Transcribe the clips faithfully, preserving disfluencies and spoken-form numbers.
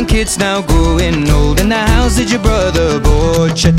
grandkids now growing old, and the house that your brother bought you.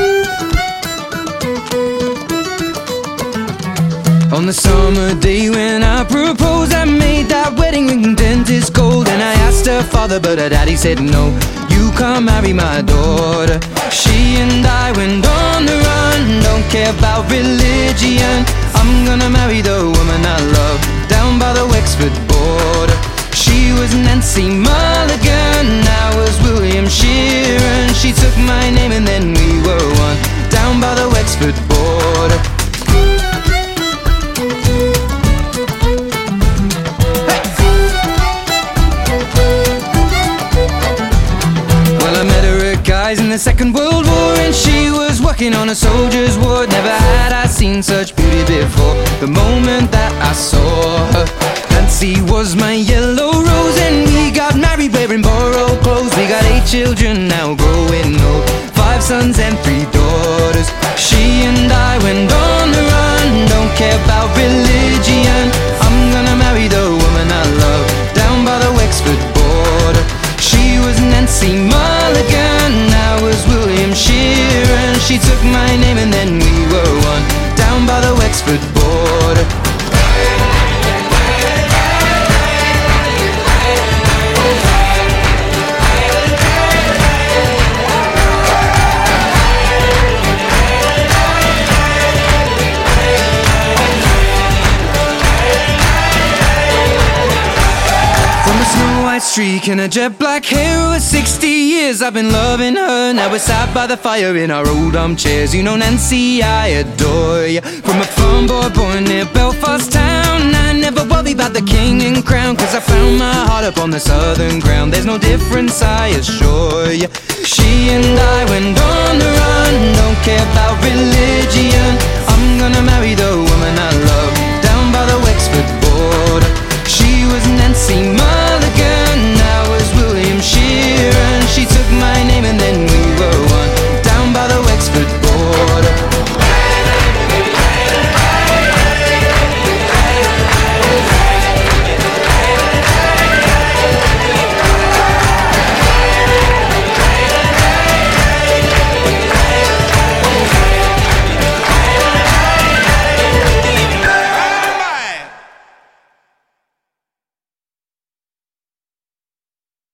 On the summer day when I proposed, I made that wedding ring dentist gold. And I asked her father, but her daddy said no, you can't marry my daughter. She and I went on the run, don't care about religion. I'm gonna marry the woman I love, down by the Wexford border. She was Nancy Mulligan, I was William Sheeran. She took my name and then we were one, down by the Wexford border. In the Second World War, and she was working on a soldier's ward. Never had I seen such beauty before, the moment that I saw her. Nancy was my yellow rose, and we got married wearing borrowed clothes. We got eight children now growing old, five sons and three daughters. She and I went on the run, don't care about religion. I'm gonna marry the woman I love, down by the Wexford border. She was Nancy Mulligan, I was William Sheeran. She took my name and then we were one, down by the Wexford border. Streak and a jet black hair, over sixty years I've been loving her. Now we're sat by the fire in our old armchairs. You know Nancy, I adore you. From a farm boy born near Belfast town, I never worry about the king and crown, cause I found my heart up on the southern ground. There's no difference, I assure you. She and I went on the run, don't care about religion. I'm gonna marry the woman I love, down by the Wexford border. She was Nancy Mulligan,